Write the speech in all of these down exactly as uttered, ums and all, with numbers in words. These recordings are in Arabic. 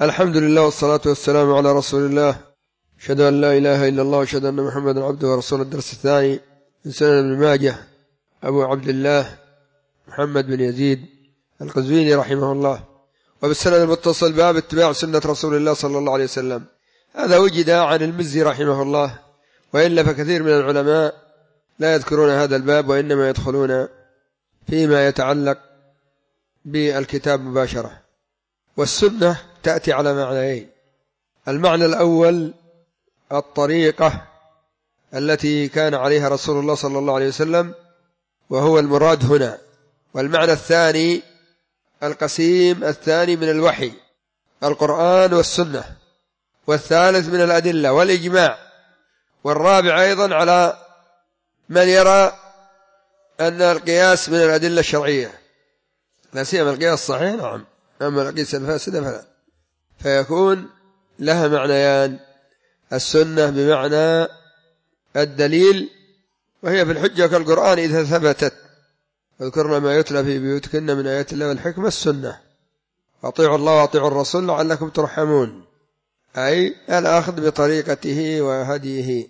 الحمد لله والصلاة والسلام على رسول الله. أشهد أن لا إله إلا الله وأشهد أن محمدا عبده ورسوله. الدرس الثاني من سنن ابن ماجه. أبو عبد الله محمد بن يزيد القزويني رحمه الله. وبالسند المتصل باب اتباع سنة رسول الله صلى الله عليه وسلم. هذا وجد عن المزي رحمه الله، وإلا فكثير من العلماء لا يذكرون هذا الباب، وإنما يدخلون فيما يتعلق بالكتاب مباشرة. والسنة تأتي على معنيين: المعنى الأول الطريقة التي كان عليها رسول الله صلى الله عليه وسلم، وهو المراد هنا. والمعنى الثاني القسيم الثاني من الوحي، القرآن والسنة. والثالث من الأدلة والإجماع. والرابع أيضا على من يرى أن القياس من الأدلة الشرعية، لا سيما القياس الصحيح، نعم، أما القياس الفاسد فلا. فيكون لها معنيان: السنة بمعنى الدليل، وهي في الحجة كالقرآن إذا ثبتت. اذكرنا ما يتلى في بيوتكن من آيات الله والحكمة السنة، أطيعوا الله وأطيعوا الرسول لعلكم ترحمون، أي الأخذ بطريقته وهديه.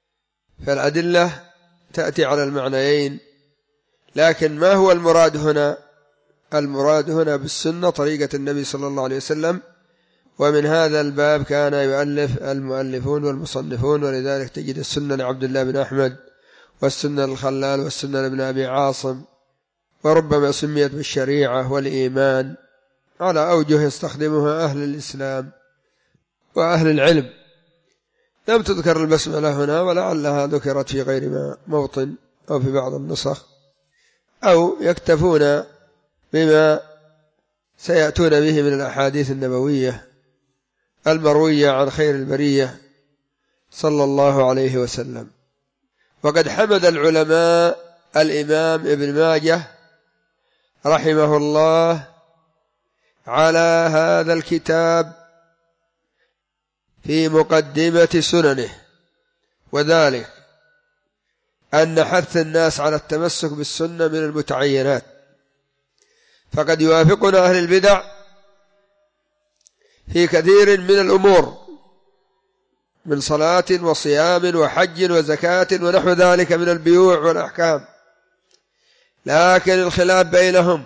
فالأدلة تأتي على المعنيين. لكن ما هو المراد هنا؟ المراد هنا بالسنة طريقة النبي صلى الله عليه وسلم. ومن هذا الباب كان يؤلف المؤلفون والمصنفون، ولذلك تجد السنة لعبد الله بن أحمد، والسنة للخلال، والسنة لابن أبي عاصم، وربما سميت بالشريعة والإيمان على أوجه يستخدمها أهل الإسلام وأهل العلم. لم تذكر البسملة هنا، ولعلها ذكرت في غير ما موطن أو في بعض النسخ، أو يكتفون بما سيأتون به من الأحاديث النبوية المروية عن خير البرية صلى الله عليه وسلم. وقد حمد العلماء الإمام ابن ماجه رحمه الله على هذا الكتاب في مقدمة سننه، وذلك أن حث الناس على التمسك بالسنة من المتعينات. فقد يوافقنا أهل البدع في كثير من الأمور من صلاة وصيام وحج وزكاة ونحو ذلك من البيوع والأحكام، لكن الخلاف بينهم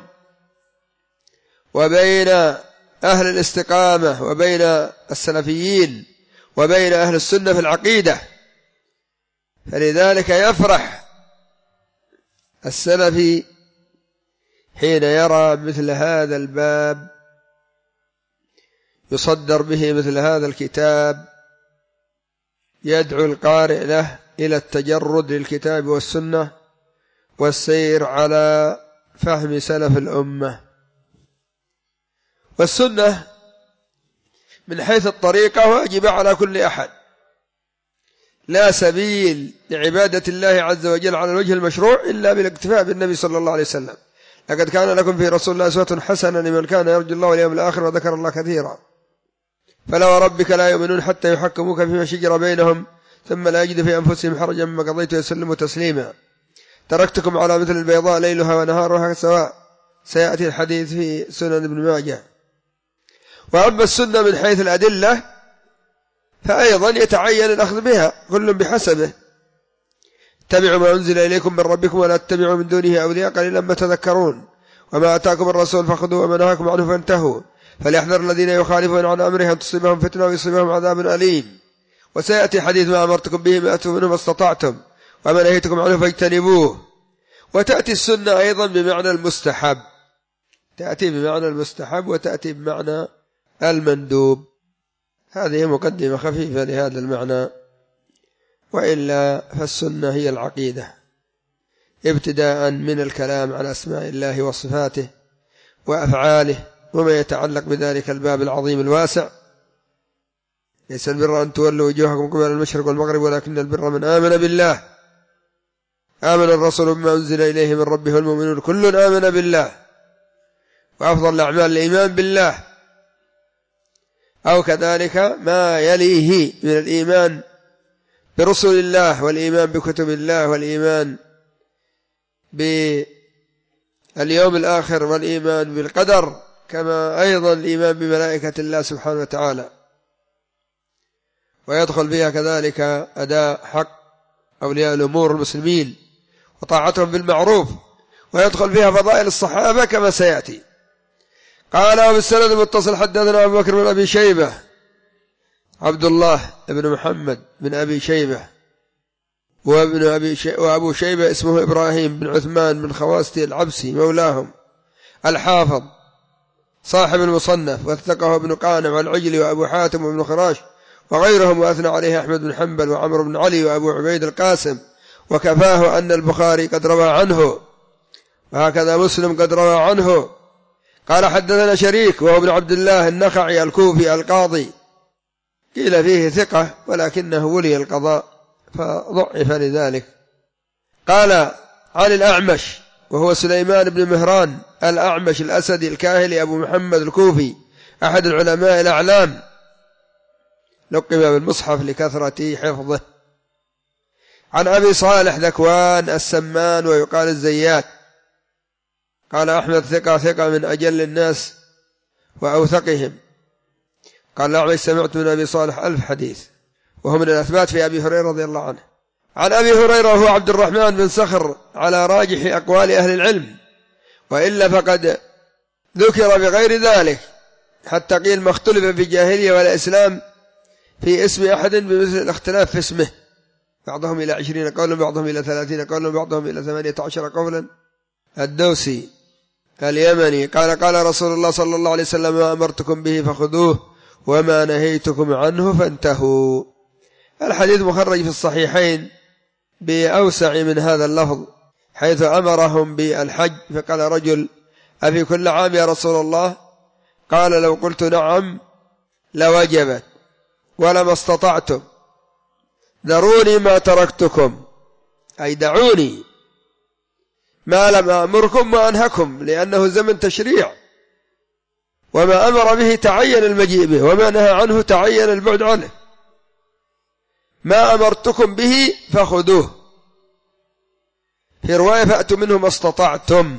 وبين أهل الاستقامة وبين السلفيين وبين أهل السنة في العقيدة. فلذلك يفرح السلفي حين يرى مثل هذا الباب يصدر به مثل هذا الكتاب، يدعو القارئ له إلى التجرد للكتاب والسنة والسير على فهم سلف الأمة. والسنة من حيث الطريقة واجبة على كل أحد، لا سبيل لعبادة الله عز وجل على الوجه المشروع إلا بالاكتفاء بالنبي صلى الله عليه وسلم. لقد كان لكم في رسول الله أسوة حسنة لمن كان يرجو الله واليوم الآخر وذكر الله كثيرا. فلا وربك لا يؤمنون حتى يحكموك فيما شجر بينهم ثم لا يجد في أنفسهم حرجا مما قضيت ويسلموا تسليما. تركتكم على مثل البيضاء ليلها ونهارها سواء. سيأتي الحديث في سنن ابن ماجه. وأما السنة من حيث الأدلة فأيضا يتعين الأخذ بها، كل بحسبه. اتبعوا ما أنزل إليكم من ربكم ولا تتبعوا من دونه أولياء قليلا ما تذكرون. وما أتاكم الرسول فخذوه وما نهاكم عنه فانتهوا. فليحذر الذين يخالفون عن أمره أن تصيبهم فتنة ويصيبهم عذاب أليم. وسيأتي حديث ما أمرتكم به ما أتوا منه ما استطعتم وما نهيتكم عنه فاجتنبوه. وتأتي السنة أيضا بمعنى المستحب، تأتي بمعنى المستحب وتأتي بمعنى المندوب. هذه مقدمة خفيفة لهذا المعنى. وإلا فالسنة هي العقيدة، ابتداء من الكلام عن أسماء الله وصفاته وأفعاله وما يتعلق بذلك الباب العظيم الواسع. ليس البر أن تولوا وجوهكم قبل المشرق والمغرب ولكن البر من آمن بالله. آمن الرسول بما أنزل إليه من ربه والمؤمنون كل آمن بالله. وأفضل الأعمال الإيمان بالله، أو كذلك ما يليه من الإيمان برسل الله والإيمان بكتب الله والإيمان باليوم الآخر والإيمان بالقدر كما أيضا الإيمان بملائكة الله سبحانه وتعالى، ويدخل فيها كذلك أداء حق أولياء الأمور المسلمين وطاعتهم بالمعروف، ويدخل فيها فضائل الصحابة كما سيأتي. قال وبالسند المتصل حدثنا أبو بكر بن أبي شيبة عبد الله بن محمد بن أبي شيبة وابن أبي شي... وأبو شيبة اسمه إبراهيم بن عثمان بن خواسته العبسي مولاهم الحافظ صاحب المصنف، وثقه ابن قانع والعجلي وأبو حاتم وابن خراش وغيرهم، وأثنى عليه أحمد بن حنبل وعمر بن علي وأبو عبيد القاسم، وكفاه أن البخاري قد روى عنه، وهكذا مسلم قد روى عنه. قال حدثنا شريك وهو ابن عبد الله النخعي الكوفي القاضي، قيل فيه ثقة ولكنه ولي القضاء فضعف لذلك. قال عن الأعمش وهو سليمان بن مهران الأعمش الأسدي الكاهلي أبو محمد الكوفي أحد العلماء الأعلام، لقب بالمصحف لكثرة حفظه. عن أبي صالح ذكوان السمان ويقال الزيات. قال أحمد ثقة ثقة من أجل الناس وأوثقهم. قال الأعمش سمعت من أبي صالح ألف حديث، وهو من الأثبات في أبي هريرة رضي الله عنه. عن أبي هريرة هو عبد الرحمن بن صخر على راجح أقوال أهل العلم، وإلا فقد ذكر بغير ذلك، حتى قيل ما اختلف في الجاهلية والإسلام في اسم أحد بمثل الاختلاف في اسمه، بعضهم إلى عشرين قولا، بعضهم إلى ثلاثين قولا، بعضهم إلى ثمانية عشر قولا. الدوسي اليمني قال قال رسول الله صلى الله عليه وسلم ما أمرتكم به فخذوه وما نهيتكم عنه فانتهوا. الحديث مخرج في الصحيحين بأوسع من هذا اللفظ، حيث أمرهم بالحج، فقال رجل أفي كل عام يا رسول الله؟ قال لو قلت نعم لوجبت ولما استطعتم، ذروني ما تركتكم، أي دعوني ما لم أمركم وأنهكم، لأنه زمن تشريع، وما أمر به تعين المجيء به، وما نهى عنه تعين البعد عنه. ما أمرتكم به فخذوه، في رواية فأتوا منه ما استطعتم،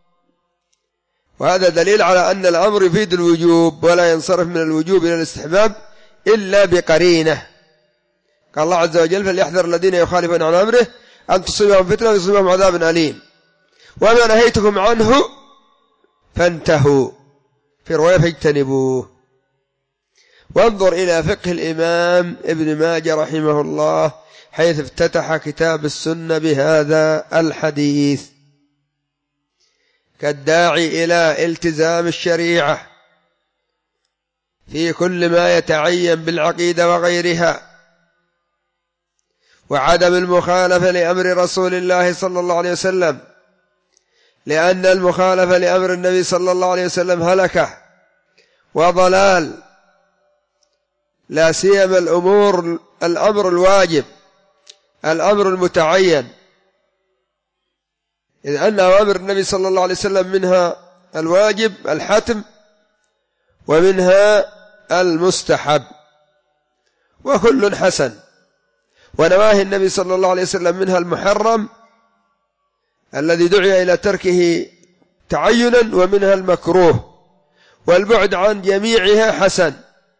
وهذا دليل على أن الأمر يفيد الوجوب، ولا ينصرف من الوجوب إلى الاستحباب إلا بقرينة. قال الله عز وجل فليحذر الذين يخالفون عن أمره أن تصيبهم فتنة ويصيبهم عذاب أليم، وما نهيتكم عنه فانتهوا، في رواية فاجتنبوه. وانظر إلى فقه الإمام ابن ماجه رحمه الله حيث افتتح كتاب السنة بهذا الحديث، كالداعي إلى التزام الشريعة في كل ما يتعين بالعقيدة وغيرها، وعدم المخالفة لأمر رسول الله صلى الله عليه وسلم، لأن المخالفة لأمر النبي صلى الله عليه وسلم هلكة وضلال، لا سيما الأمور الأمر الواجب الأمر المتعين، إذ أن أوامر النبي صلى الله عليه وسلم منها الواجب الحتم ومنها المستحب، وكل حسن، ونواهي النبي صلى الله عليه وسلم منها المحرم الذي دعي إلى تركه تعينا، ومنها المكروه، والبعد عن جميعها حسن.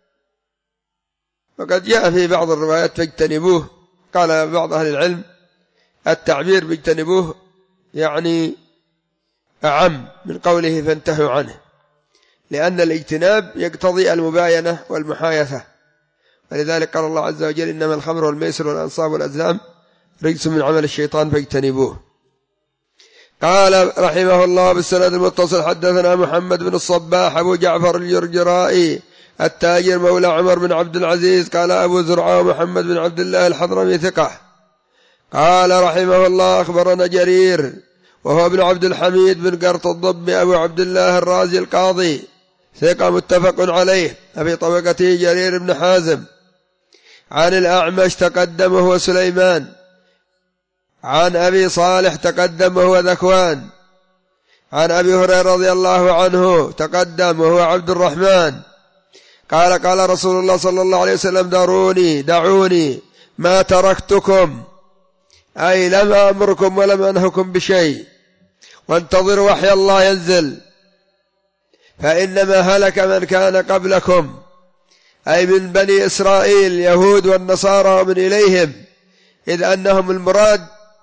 وقد جاء في بعض الروايات فاجتنبوه، قال بعض أهل العلم التعبير باجتنبوه يعني أعم من قوله فانتهوا عنه، لأن الاجتناب يقتضي المباينة والمحايثة، ولذلك قال الله عز وجل إنما الخمر والميسر والأنصاب والأزلام رجس من عمل الشيطان فاجتنبوه. قال رحمه الله بالسند المتصل حدثنا محمد بن الصباح أبو جعفر الجرجرائي التاجر مولى عمر بن عبد العزيز. قال أبو زرعة محمد بن عبد الله الحضرمي ثقة. قال رحمه الله أخبرنا جرير وهو ابن عبد الحميد بن قرط الضب أبو عبد الله الرازي القاضي ثقة متفق عليه، في طبقته جرير بن حازم. عن الأعمش تقدم وهو سليمان. عن أبي صالح تقدم وهو ذكوان. عن أبي هريرة رضي الله عنه تقدم وهو عبد الرحمن. قال قال رسول الله صلى الله عليه وسلم دعوني دعوني ما تركتكم، أي لم أمركم ولم أنهكم بشيء، وانتظروا وحي الله ينزل، فإنما هلك من كان قبلكم، أي من بني إسرائيل يهود والنصارى ومن إليهم، إذ أنهم المراد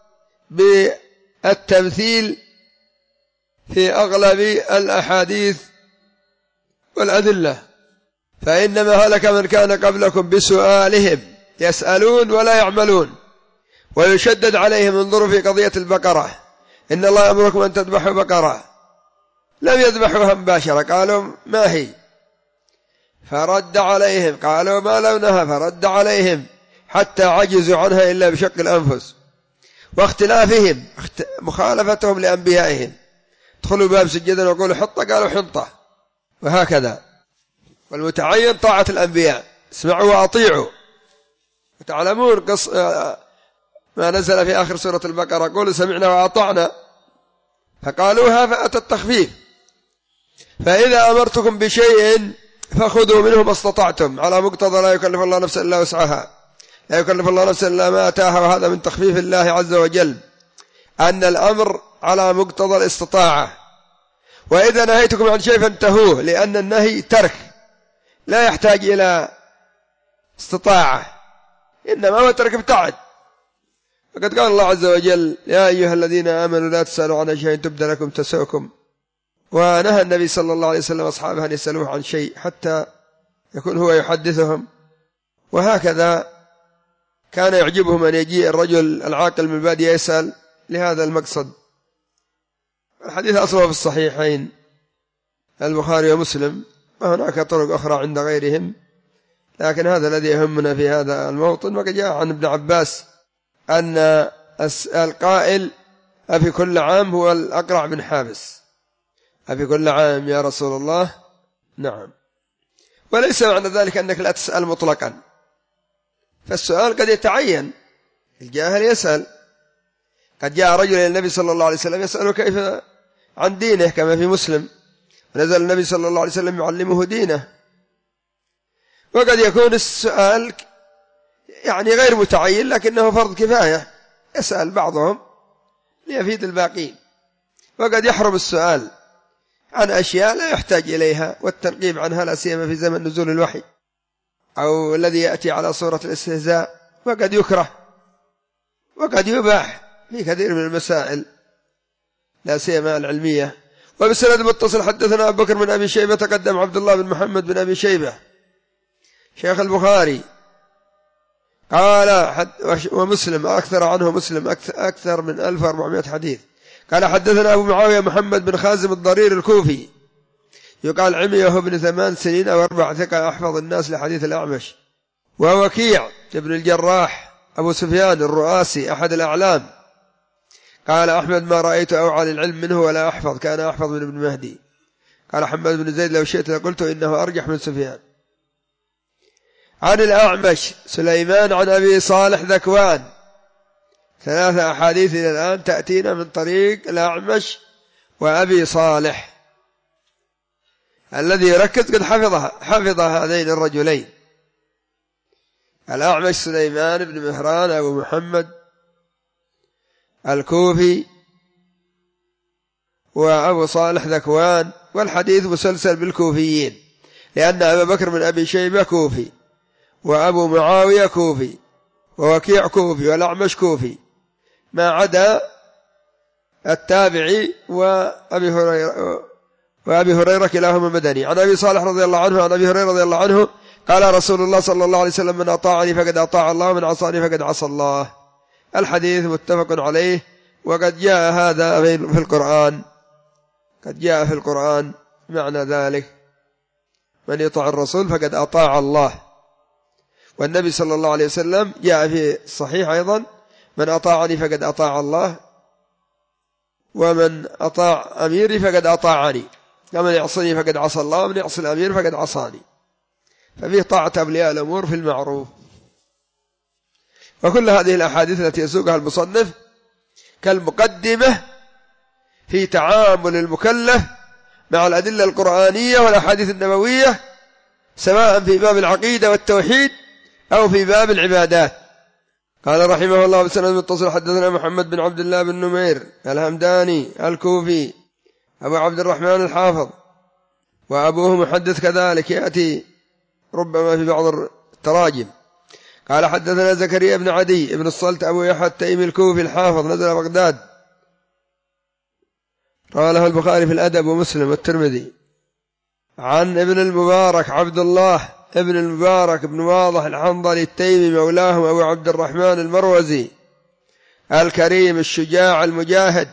بالتمثيل في أغلب الأحاديث والأدلة. فإنما هلك من كان قبلكم بسؤالهم، يسألون ولا يعملون. ويشدد عليهم، انظروا في قضية البقرة، إن الله يأمركم أن تذبحوا بقرة، لم يذبحوها مباشرة، قالوا ما هي، فرد عليهم، قالوا ما لونها، فرد عليهم، حتى عجزوا عنها إلا بشق الأنفس واختلافهم، مخالفتهم لأنبيائهم. ادخلوا باب سجدا وقولوا حطة، قالوا حنطة، وهكذا. والمتعين طاعة الأنبياء، اسمعوا وأطيعوا. وتعلمون قص ما نزل في آخر سورة البقرة، قولوا سمعنا وأطعنا، فقالوها فأتى التخفيف. فإذا أمرتكم بشيء فخذوا منه ما استطعتم، على مقتضى لا يكلف الله نفسا إلا وسعها، لا يكلف الله نفسا إلا ما أتاها. وهذا من تخفيف الله عز وجل، أن الأمر على مقتضى الاستطاعة. وإذا نهيتكم عن شيء فانتهوه، لأن النهي ترك لا يحتاج إلى استطاعة، إنما هو ترك ابتعد. فقد قال الله عز وجل: يا أيها الذين آمنوا لا تسألوا عن شيء تبد لكم تسؤكم. ونهى النبي صلى الله عليه وسلم أصحابه أن يسألوه عن شيء حتى يكون هو يحدثهم. وهكذا كان يعجبهم أن يجيء الرجل العاقل من البادية يسأل لهذا المقصد. الحديث أصله في الصحيحين البخاري ومسلم، وهناك طرق أخرى عند غيرهم، لكن هذا الذي يهمنا في هذا الموطن. وقد جاء عن ابن عباس أن القائل أفي كل عام هو الأقرع بن حابس. أفي كل عام يا رسول الله؟ نعم. وليس معنى ذلك أنك لا تسأل مطلقا، فالسؤال قد يتعين، الجاهل يسأل. قد جاء رجل إلى النبي صلى الله عليه وسلم يسأله كيف عن دينه كما في مسلم، ونزل النبي صلى الله عليه وسلم يعلمه دينه. وقد يكون السؤال يعني غير متعين، لكنه فرض كفاية، يسأل بعضهم ليفيد الباقين. وقد يحرم السؤال عن أشياء لا يحتاج إليها، والتنقيب عنها لا سيما في زمن نزول الوحي أو الذي يأتي على صورة الاستهزاء. وقد يكره وقد يباح في كثير من المسائل لا سيما العلمية. وبسند متصل حدثنا أبو بكر بن أبي شيبة، تقدم عبد الله بن محمد بن أبي شيبة شيخ البخاري، قال حد ومسلم أكثر عنه مسلم أكثر من ألف وأربعمائة حديث. قال حدثنا أبو معاوية محمد بن خازم الضرير الكوفي، يقال عمي وهو ابن ثمان سنين أو أربع، ثقة أحفظ الناس لحديث الأعمش. ووكيع ابن الجراح أبو سفيان الرؤاسي أحد الأعلام، قال أحمد ما رأيت أوعى للعلم منه ولا أحفظ، كان أحفظ من ابن مهدي. قال حماد بن زيد لو شئت لقلت إنه أرجح من سفيان. عن الأعمش سليمان عن أبي صالح ذكوان، ثلاثة أحاديث إلى الآن تأتينا من طريق الأعمش وأبي صالح. الذي يركز قد حفظها حفظ هذين الرجلين، الأعمش سليمان بن مهران أبو محمد الكوفي، وأبو صالح ذكوان. والحديث مسلسل بالكوفيين، لأن أبا بكر بن أبي شيبة كوفي، وأبو معاوية كوفي، ووكيع كوفي، والأعمش كوفي، ما عدا التابعي وأبي هريرة وأبي هريرة كلاهما مدني. عن أبي صالح رضي الله عنه عن أبي هريرة رضي الله عنه قال رسول الله صلى الله عليه وسلم: من أطاعني فقد أطاع الله، ومن عصاني فقد عصى الله. الحديث متفق عليه. وقد جاء هذا في القرآن، قد جاء في القرآن معنى ذلك: من يطاع الرسول فقد أطاع الله. والنبي صلى الله عليه وسلم جاء في الصحيح أيضا: من أطاعني فقد أطاع الله، ومن أطاع أميري فقد أطاعني، ومن يعصني فقد عصى الله، ومن يعصي الأمير فقد عصاني. ففيه طاعة أولياء الأمور في المعروف. وكل هذه الأحاديث التي يسوقها المصنف كالمقدمة في تعامل المكلف مع الأدلة القرآنية والأحاديث النبوية، سواء في باب العقيدة والتوحيد أو في باب العبادات. قال رحمه الله بسند متصل حدثنا محمد بن عبد الله بن نمير الهمداني الكوفي أبو عبد الرحمن الحافظ، وأبوه محدث كذلك يأتي ربما في بعض التراجم. قال حدثنا زكريا بن عدي بن الصلت أبو يحيى التيمي الكوفي الحافظ نزل بغداد، رواه له البخاري في الأدب ومسلم والترمذي. عن ابن المبارك عبد الله ابن المبارك بن واضح الحنظلي التيمي مولاهم أبو عبد الرحمن المروزي الكريم الشجاع المجاهد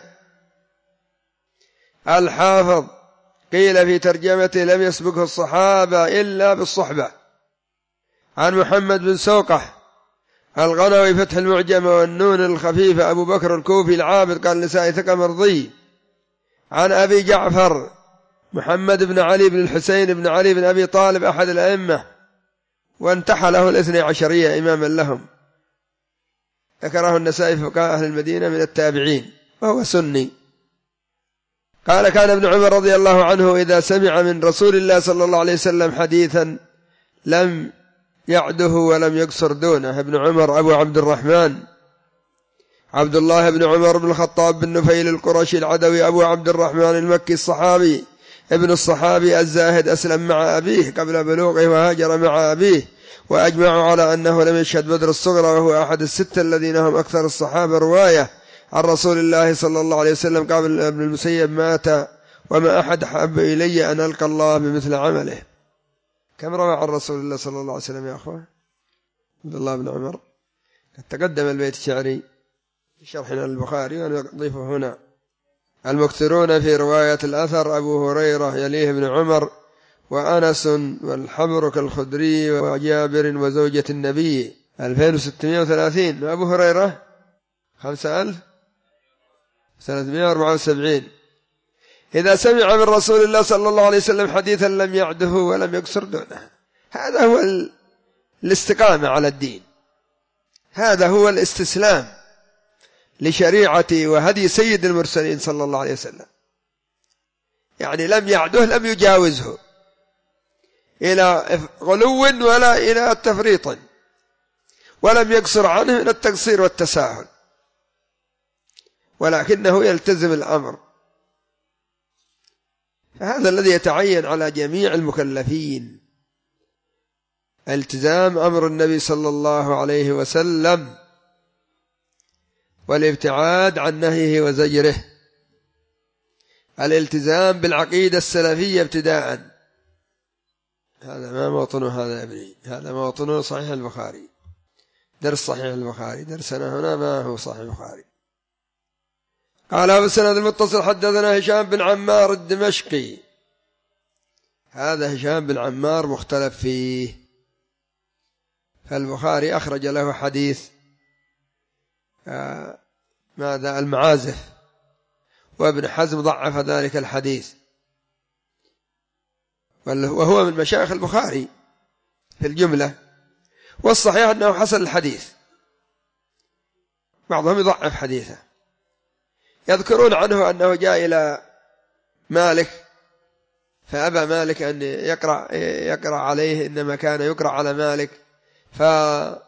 الحافظ، قيل في ترجمته لم يسبقه الصحابة إلا بالصحبة. عن محمد بن سوقح الغنوي فتح المعجمة والنون الخفيفة أبو بكر الكوفي العابد قال النسائي ثقة مرضي. عن أبي جعفر محمد بن علي بن الحسين بن علي بن أبي طالب أحد الأئمة، وانتحى له الاثني عشرية إماما لهم، ذكره النسائي في فقهاء أهل المدينة من التابعين، وهو سني. قال كان ابن عمر رضي الله عنه إذا سمع من رسول الله صلى الله عليه وسلم حديثا لم يعده ولم يقصر دونه. ابن عمر أبو عبد الرحمن عبد الله بن عمر بن الخطاب بن نفيل القرشي العدوي أبو عبد الرحمن المكي الصحابي ابن الصحابي الزاهد، أسلم مع أبيه قبل بلوغه وهاجر مع أبيه، وأجمعوا على أنه لم يشهد بدر الصغرى، وهو أحد الستة الذين هم أكثر الصحابة رواية عن رسول الله صلى الله عليه وسلم. قال ابن المسيب مات وما أحد حب إلي أن ألقى الله بمثل عمله. كم روى عن رسول الله صلى الله عليه وسلم يا أخوة؟ عبد الله بن عمر. قد تقدم البيت الشعري في شرحنا البخاري ونضيفه هنا. المكثرون في رواية الأثر أبو هريرة يليه ابن عمر وأنس والحبر كالخدري وجابر وزوجة النبي ألفين وستمائة وثلاثين، وأبو هريرة خمسة آلاف ثلاثمائة وأربعة وسبعين. إذا سمع من رسول الله صلى الله عليه وسلم حديثا لم يعده ولم يقصر دونه. هذا هو الاستقامة على الدين، هذا هو الاستسلام لشريعة وهدي سيد المرسلين صلى الله عليه وسلم. يعني لم يعده لم يجاوزه إلى غلو ولا إلى تفريط، ولم يقصر عنه من التقصير والتساهل، ولكنه يلتزم الأمر. فهذا الذي يتعين على جميع المكلفين، التزام أمر النبي صلى الله عليه وسلم والابتعاد عن نهيه وزجره، الالتزام بالعقيدة السلفية ابتداء. هذا ما موطنه هذا يا ابني، هذا موطنه صحيح البخاري، درس صحيح البخاري، درسنا هنا ما هو صحيح البخاري. قال أبو السند المتصل حدثنا هشام بن عمار الدمشقي. هذا هشام بن عمار مختلف فيه، فالبخاري أخرج له حديث آه ماذا المعازف، وابن حزم ضعف ذلك الحديث، وهو من مشايخ البخاري في الجملة، والصحيح أنه حسن الحديث، بعضهم يضعف حديثه. يذكرون عنه أنه جاء إلى مالك فأبى مالك أن يقرأ, يقرأ عليه، إنما كان يقرأ على مالك، فضرب،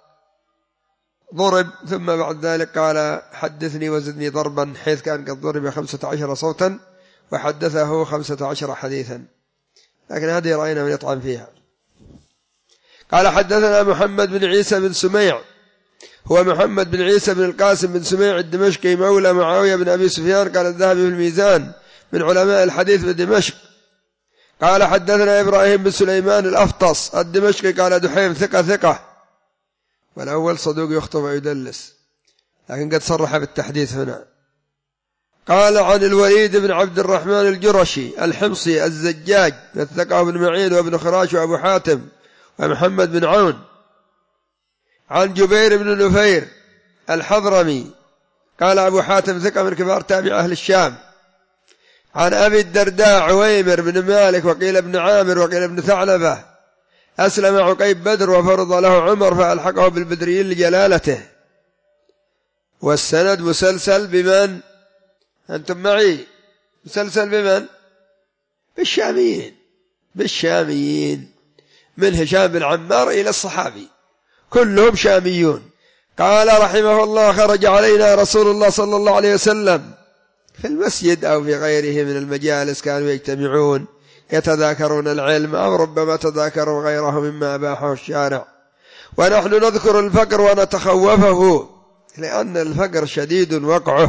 ثم بعد ذلك قال حدثني وزدني ضربا، حيث كان قد ضرب خمسة عشر صوتا وحدثه خمسة عشر حديثا، لكن هذه رأينا من يطعن فيها. قال حدثنا محمد بن عيسى بن سميع، هو محمد بن عيسى بن القاسم بن سميع الدمشقي مولى معاوية بن أبي سفيان، قال الذهبي في الميزان من علماء الحديث بدمشق. قال حدثنا إبراهيم بن سليمان الأفطس الدمشقي قال دحيم ثقة ثقة، والأول صدوق يخطئ ويدلس، لكن قد صرح بالتحديث هنا. قال عن الوليد بن عبد الرحمن الجرشي الحمصي الزجاج الثقة بن معين وابن خراش وأبو حاتم ومحمد بن عون. عن جبير بن نفير الحضرمي قال أبو حاتم ثقة من كبار تابع أهل الشام. عن أبي الدرداء عويمر بن مالك وقيل ابن عامر وقيل ابن ثعلبة أسلم عقيب بدر وفرض له عمر فألحقه بالبدريين لجلالته. والسند مسلسل بمن؟ أنتم معي؟ مسلسل بمن؟ بالشاميين، بالشاميين من هشام بن عمار إلى الصحابي كلهم شاميون. قال رحمه الله خرج علينا رسول الله صلى الله عليه وسلم في المسجد أو في غيره من المجالس كانوا يجتمعون، يتذاكرون العلم أو ربما تذاكروا غيره مما أباحه الشارع. ونحن نذكر الفقر ونتخوفه لأن الفقر شديد وقعه،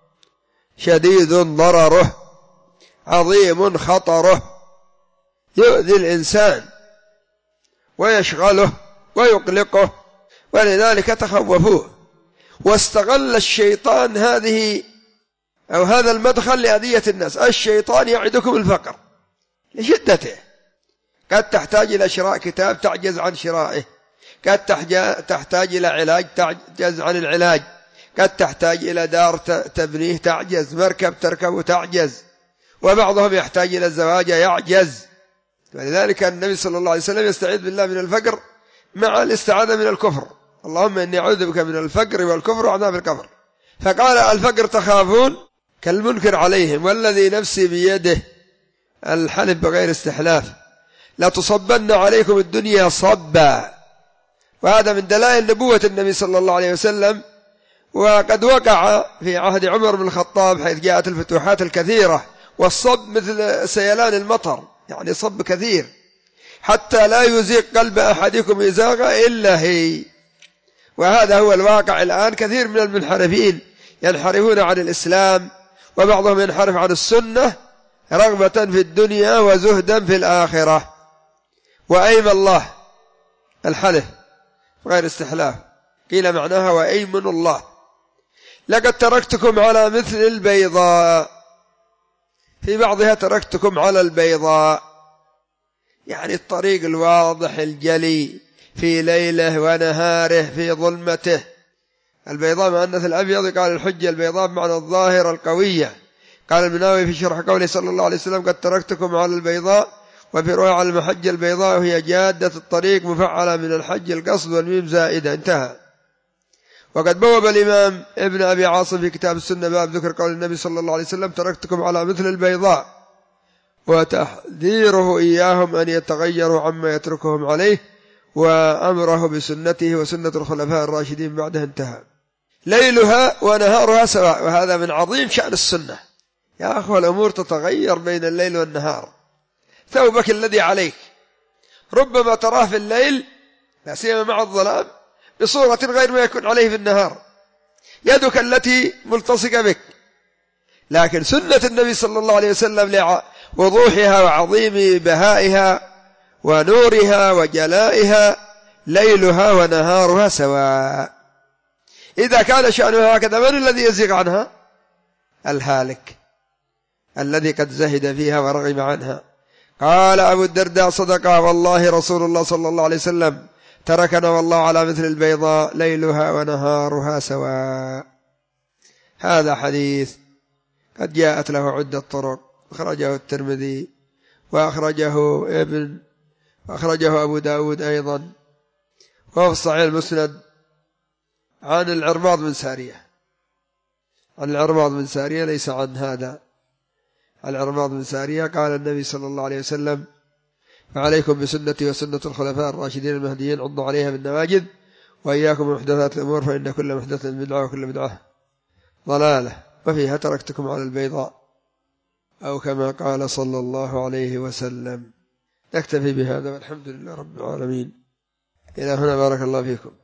شديد ضرره، عظيم خطره، يؤذي الإنسان ويشغله ويقلقه، ولذلك تخوفوه. واستغل الشيطان هذه أو هذا المدخل لأذية الناس. الشيطان يعدكم الفقر لشدته، قد تحتاج إلى شراء كتاب تعجز عن شرائه، قد تحتاج إلى علاج تعجز عن العلاج، قد تحتاج إلى دار تبنيه تعجز، مركب تركبه تعجز، وبعضهم يحتاج إلى الزواج يعجز. ولذلك النبي صلى الله عليه وسلم يستعيذ بالله من الفقر مع الاستعاذة من الكفر. اللهم إني أعوذ بك من الفقر والكفر وعذاب القبر. فقال الفقر تخافون كالمنكر عليهم، والذي نفسي بيده، الحلف بغير استحلاف، لا تصبن عليكم الدنيا صبا. وهذا من دلائل نبوة النبي صلى الله عليه وسلم. وقد وقع في عهد عمر بن الخطاب حيث جاءت الفتوحات الكثيرة، والصب مثل سيلان المطر، يعني صب كثير حتى لا يزيغ قلب أحدكم إزاغة إلا هي. وهذا هو الواقع الآن. كثير من المنحرفين ينحرفون عن الإسلام، وبعضهم ينحرف عن السنة رغبة في الدنيا وزهدا في الآخرة. وأيم الله الحلف غير استحلاف، قيل معناها وأيمن الله. لقد تركتكم على مثل البيضاء، في بعضها تركتكم على البيضاء، يعني الطريق الواضح الجلي في ليله ونهاره في ظلمته. البيضاء مؤنث الأبيض، قال الحجة البيضاء بمعنى الظاهرة القوية. قال المناوي في شرح قوله صلى الله عليه وسلم قد تركتكم على البيضاء، وفي رواية على المحجة البيضاء وهي جادة الطريق مفعلة من الحج القصد والميم زائدة. انتهى. وقد بوب الإمام ابن أبي عاصم في كتاب السنة باب ذكر قول النبي صلى الله عليه وسلم تركتكم على مثل البيضاء، وتحذيره إياهم أن يتغيروا عما يتركهم عليه، وأمره بسنته وسنة الخلفاء الراشدين بعدها. انتهى. ليلها ونهارها سواء، وهذا من عظيم شأن السنة. يا أخوة الأمور تتغير بين الليل والنهار. ثوبك الذي عليك ربما تراه في الليل لا سيما مع الظلام بصورة غير ما يكون عليه في النهار، يدك التي ملتصقة بك، لكن سنة النبي صلى الله عليه وسلم لوضوحها وعظيم بهائها ونورها وجلائها ليلها ونهارها سواء. إذا كان شأنها هكذا من الذي يزيغ عنها؟ الهالك الذي قد زهد فيها ورغب عنها. قال أبو الدرداء صدق والله رسول الله صلى الله عليه وسلم تركنا والله على مثل البيضاء ليلها ونهارها سواء. هذا حديث قد جاءت له عدة طرق، أخرجه الترمذي وأخرجه ابن أخرجه أبو داود أيضا، وهو في الصحيح المسند عن العرباض بن سارية، عن العرباض بن سارية ليس عن هذا. العرباض بن سارية قال النبي صلى الله عليه وسلم فعليكم بسنتي وسنة الخلفاء الراشدين المهديين عضوا عليها بالنواجذ، وإياكم محدثات الأمور فإن كل محدثة بدعة وكل بدعة ضلالة، وفيها تركتكم على البيضاء، أو كما قال صلى الله عليه وسلم. نكتفي بهذا والحمد لله رب العالمين. إلى هنا بارك الله فيكم.